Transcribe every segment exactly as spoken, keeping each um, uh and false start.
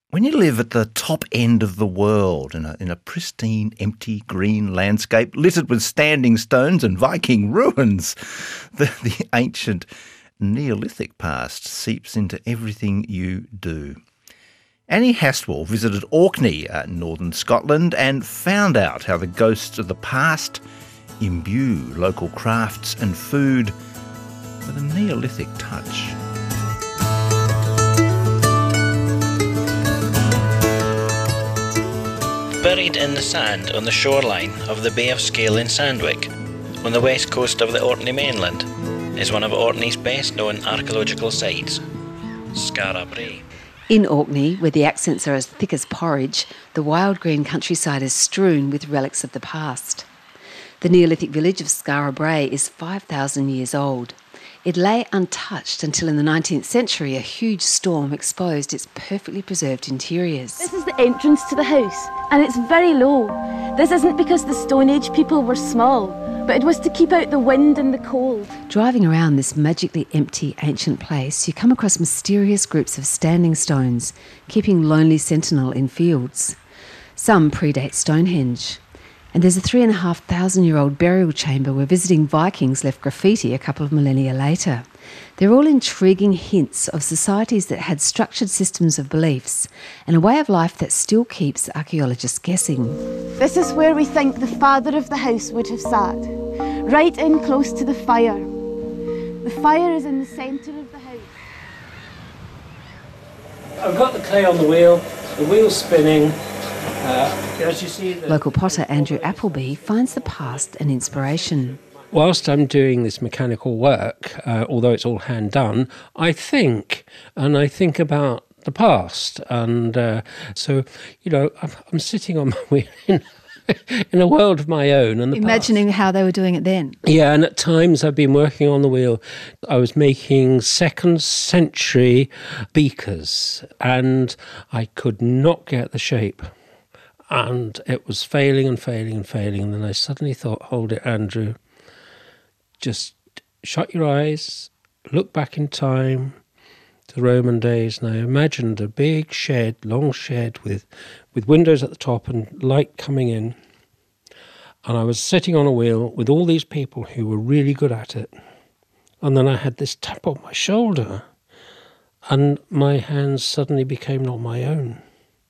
When you live at the top end of the world in a, in a pristine, empty, green landscape littered with standing stones and Viking ruins, the, the ancient Neolithic past seeps into everything you do. Annie Hastwell visited Orkney, uh, northern Scotland, and found out how the ghosts of the past imbue local crafts and food with a Neolithic touch. Buried in the sand on the shoreline of the Bay of Scale in Sandwick, on the west coast of the Orkney mainland, is one of Orkney's best known archaeological sites, Skara Brae. In Orkney, where the accents are as thick as porridge, the wild green countryside is strewn with relics of the past. The Neolithic village of Skara Brae is five thousand years old. It lay untouched until in the nineteenth century a huge storm exposed its perfectly preserved interiors. This is the entrance to the house, and it's very low. This isn't because the Stone Age people were small, but it was to keep out the wind and the cold. Driving around this magically empty ancient place, you come across mysterious groups of standing stones, keeping lonely sentinel in fields. Some predate Stonehenge. And there's a three and a half thousand year old burial chamber where visiting Vikings left graffiti a couple of millennia later. They're all intriguing hints of societies that had structured systems of beliefs and a way of life that still keeps archaeologists guessing. This is where we think the father of the house would have sat, right in close to the fire. The fire is in the centre of the house. I've got the clay on the wheel, the wheel's spinning. Uh, as you see, the Local potter Andrew Appleby finds the past an inspiration. Whilst I'm doing this mechanical work, uh, although it's all hand done, I think, and I think about the past. And uh, so, you know, I'm, I'm sitting on my wheel in, in a world of my own. And the Imagining past. how they were doing it then. Yeah, and at times I've been working on the wheel. I was making second century beakers, and I could not get the shape. And it was failing and failing and failing. And then I suddenly thought, hold it, Andrew. Just shut your eyes, look back in time to the Roman days. And I imagined a big shed, long shed with, with windows at the top and light coming in. And I was sitting on a wheel with all these people who were really good at it. And then I had this tap on my shoulder. And my hands suddenly became not my own.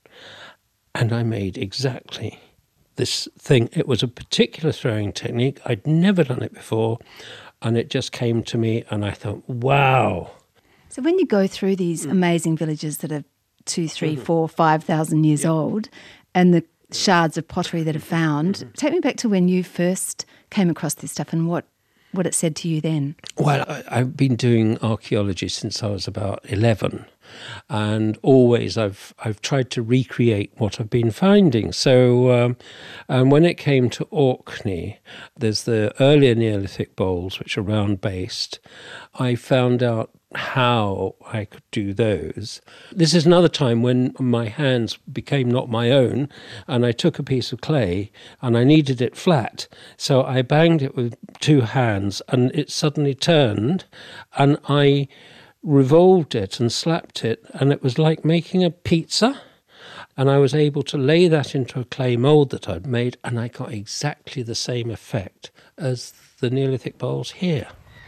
And I made exactly this thing. It was a particular throwing technique. I'd never done it before. And it just came to me and I thought, wow. So when you go through these mm. amazing villages that are two, three, mm-hmm. four, five thousand years yeah. old and the shards of pottery that are found, mm-hmm. take me back to when you first came across this stuff and what, what it said to you then. Well, I, I've been doing archaeology since I was about eleven. And always I've I've tried to recreate what I've been finding. So um, and when it came to Orkney, there's the earlier Neolithic bowls, which are round-based. I found out how I could do those. This is another time when my hands became not my own, and I took a piece of clay and I needed it flat. So I banged it with two hands and it suddenly turned, and I revolved it and slapped it, and it was like making a pizza. And I was able to lay that into a clay mould that I'd made, and I got exactly the same effect as the Neolithic bowls here.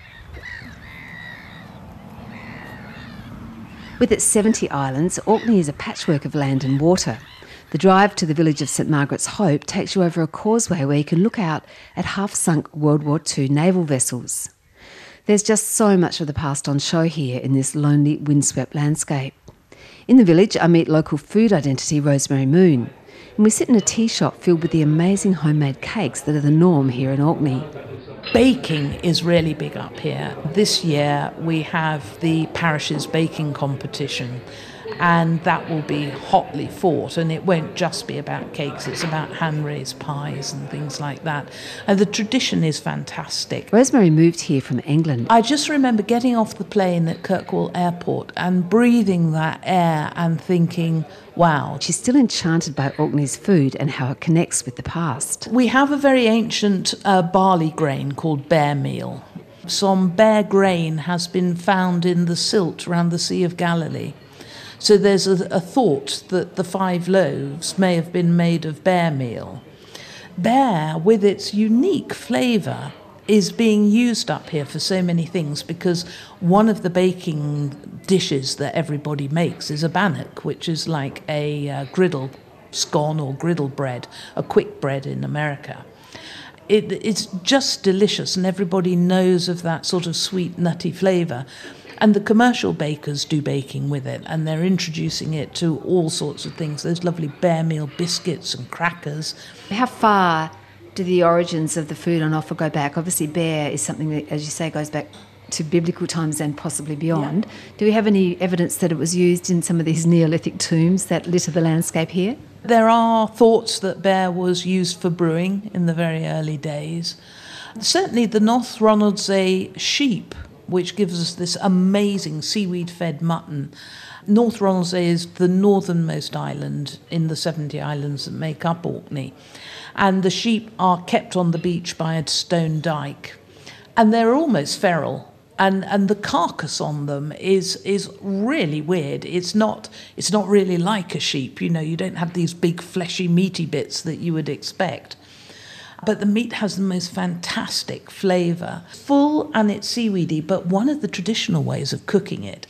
With its seventy islands, Orkney is a patchwork of land and water. The drive to the village of St Margaret's Hope takes you over a causeway where you can look out at half-sunk World War Two naval vessels. There's just so much of the past on show here in this lonely, windswept landscape. In the village, I meet local food identity Rosemary Moon, and we sit in a tea shop filled with the amazing homemade cakes that are the norm here in Orkney. Baking is really big up here. This year we have the parish's baking competition, and that will be hotly fought, and it won't just be about cakes, it's about hand-raised pies and things like that. And the tradition is fantastic. Rosemary moved here from England. I just remember getting off the plane at Kirkwall Airport and breathing that air and thinking, wow. She's still enchanted by Orkney's food and how it connects with the past. We have a very ancient uh, barley grain called bear meal. Some bear grain has been found in the silt around the Sea of Galilee. So there's a, a thought that the five loaves may have been made of bear meal. Bear, with its unique flavour, is being used up here for so many things, because one of the baking dishes that everybody makes is a bannock, which is like a uh, griddle scone or griddle bread, a quick bread in America. It, it's just delicious, and everybody knows of that sort of sweet, nutty flavour. And the commercial bakers do baking with it, and they're introducing it to all sorts of things. Those lovely bear meal biscuits and crackers. How far do the origins of the food on offer go back? Obviously, bear is something that, as you say, goes back to biblical times and possibly beyond. Yeah. Do we have any evidence that it was used in some of these Neolithic tombs that litter the landscape here? There are thoughts that bear was used for brewing in the very early days. Certainly the North Ronaldsay sheep, which gives us this amazing seaweed-fed mutton. North Ronaldsay is the northernmost island in the seventy islands that make up Orkney. And the sheep are kept on the beach by a stone dike. And they're almost feral. And and the carcass on them is is really weird. It's not it's not really like a sheep. You know, you don't have these big fleshy meaty bits that you would expect. But the meat has the most fantastic flavour. Full and it's seaweedy, but one of the traditional ways of cooking it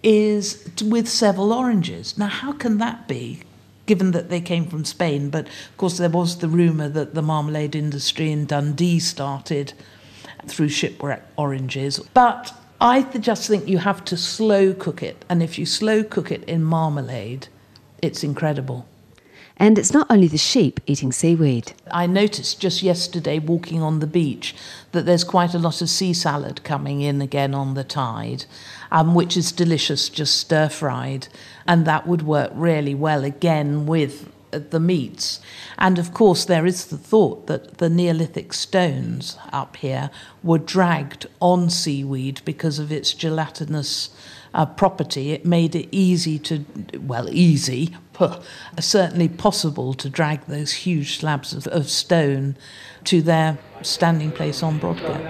is with Seville oranges. Now, how can that be, given that they came from Spain? But, of course, there was the rumour that the marmalade industry in Dundee started through shipwreck oranges. But I th- just think you have to slow cook it. And if you slow cook it in marmalade, it's incredible. And it's not only the sheep eating seaweed. I noticed just yesterday walking on the beach that there's quite a lot of sea salad coming in again on the tide, um, which is delicious, just stir-fried. And that would work really well again with the meats. And of course there is the thought that the Neolithic stones up here were dragged on seaweed because of its gelatinous uh, property. It made it easy to, well, easy, puh, certainly possible to drag those huge slabs of, of stone to their standing place on Brodgar.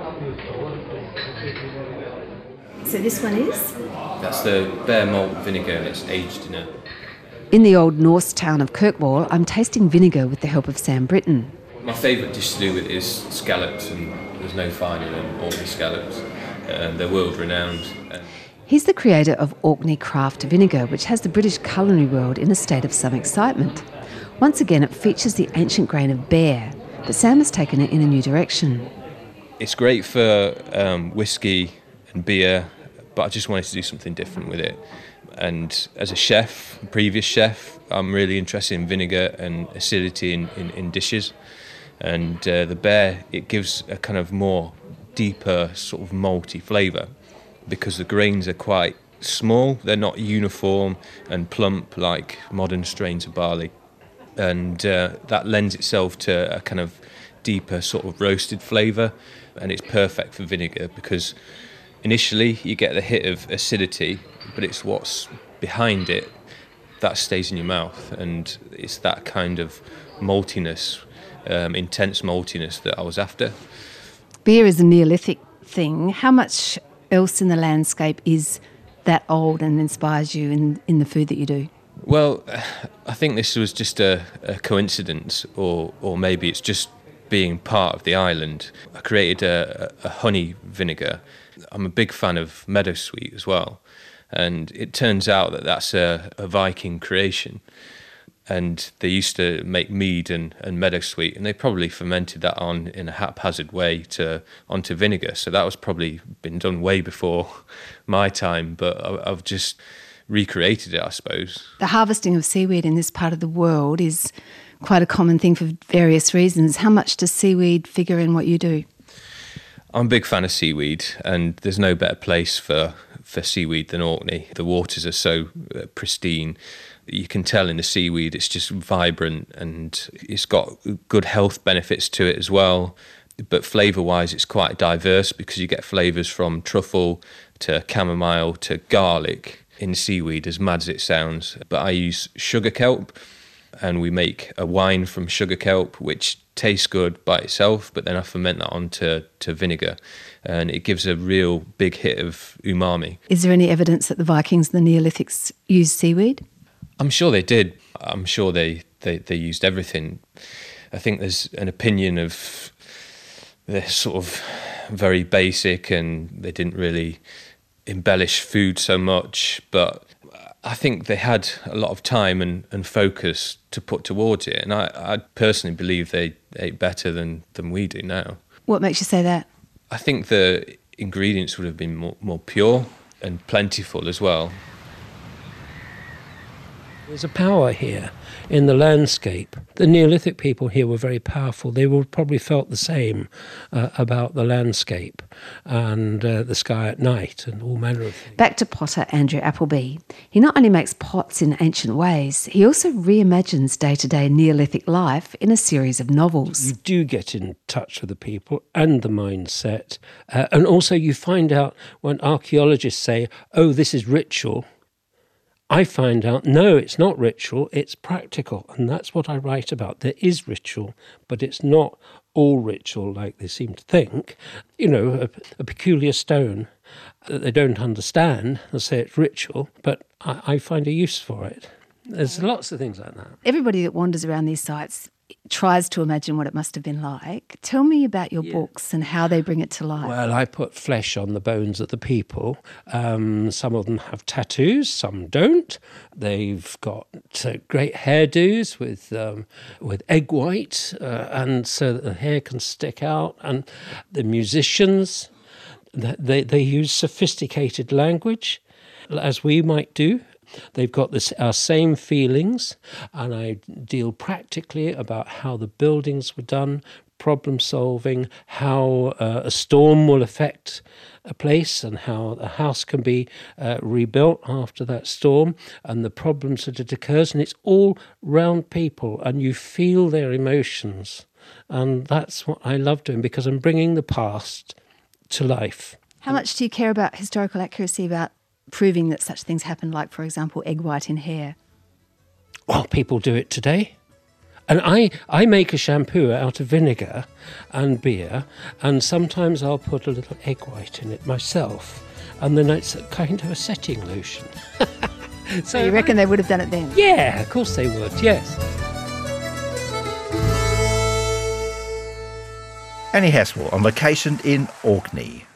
So this one is? That's the bear malt vinegar, and it's aged in a... In the old Norse town of Kirkwall, I'm tasting vinegar with the help of Sam Britton. My favourite dish to do with is scallops, and there's no finer than Orkney scallops. Um, they're world renowned. And He's the creator of Orkney Craft Vinegar, which has the British culinary world in a state of some excitement. Once again, it features the ancient grain of bear, but Sam has taken it in a new direction. It's great for um, whiskey and beer, but I just wanted to do something different with it. And as a chef, a previous chef, I'm really interested in vinegar and acidity in, in, in dishes. And uh, the bear, it gives a kind of more deeper sort of malty flavour because the grains are quite small. They're not uniform and plump like modern strains of barley. And uh, that lends itself to a kind of deeper sort of roasted flavour. And it's perfect for vinegar because initially you get the hit of acidity, but it's what's behind it that stays in your mouth, and it's that kind of maltiness, um, intense maltiness that I was after. Beer is a Neolithic thing. How much else in the landscape is that old and inspires you in, in the food that you do? Well, I think this was just a, a coincidence, or or maybe it's just being part of the island. I created a, a honey vinegar. I'm a big fan of meadowsweet as well, and it turns out that that's a, a Viking creation, and they used to make mead and, and meadowsweet, and they probably fermented that on in a haphazard way to onto vinegar, so that was probably been done way before my time, but I, I've just recreated it, I suppose. The harvesting of seaweed in this part of the world is quite a common thing for various reasons. How much does seaweed figure in what you do? I'm a big fan of seaweed, and there's no better place for, for seaweed than Orkney. The waters are so uh, pristine. You can tell in the seaweed it's just vibrant, and it's got good health benefits to it as well. But flavour-wise, it's quite diverse because you get flavours from truffle to chamomile to garlic in seaweed, as mad as it sounds. But I use sugar kelp, and we make a wine from sugar kelp, which tastes good by itself, but then I ferment that onto to vinegar, and it gives a real big hit of umami. Is there any evidence that the Vikings and the Neolithics used seaweed? I'm sure they did. I'm sure they, they, they used everything. I think there's an opinion of they're sort of very basic and they didn't really embellish food so much, but I think they had a lot of time and, and focus to put towards it, and I, I personally believe they ate better than, than we do now. What makes you say that? I think the ingredients would have been more, more pure and plentiful as well. There's a power here in the landscape. The Neolithic people here were very powerful. They would probably felt the same uh, about the landscape and uh, the sky at night and all manner of things. Back to potter Andrew Appleby. He not only makes pots in ancient ways, he also reimagines day-to-day Neolithic life in a series of novels. You do get in touch with the people and the mindset. Uh, and also you find out when archaeologists say, oh, this is ritual, I find out, no, it's not ritual, it's practical. And that's what I write about. There is ritual, but it's not all ritual like they seem to think. You know, a, a peculiar stone that they don't understand, they'll say it's ritual, but I, I find a use for it. There's lots of things like that. Everybody that wanders around these sites tries to imagine what it must have been like. Tell me about your yeah. books and how they bring it to life. Well, I put flesh on the bones of the people. Um, some of them have tattoos, some don't. They've got uh, great hairdos with um, with egg white, uh, and so that the hair can stick out. And the musicians, they they use sophisticated language, as we might do. They've got this, our same feelings, and I deal practically about how the buildings were done, problem solving, how uh, a storm will affect a place and how a house can be uh, rebuilt after that storm and the problems that it occurs. And it's all round people and you feel their emotions. And that's what I love doing because I'm bringing the past to life. How much do you care about historical accuracy, about proving that such things happen, like, for example, egg white in hair? Well, people do it today. And I, I make a shampoo out of vinegar and beer, and sometimes I'll put a little egg white in it myself, and then it's a kind of a setting lotion. so, so you reckon I, they would have done it then? Yeah, of course they would, yes. Annie Haswell on location in Orkney.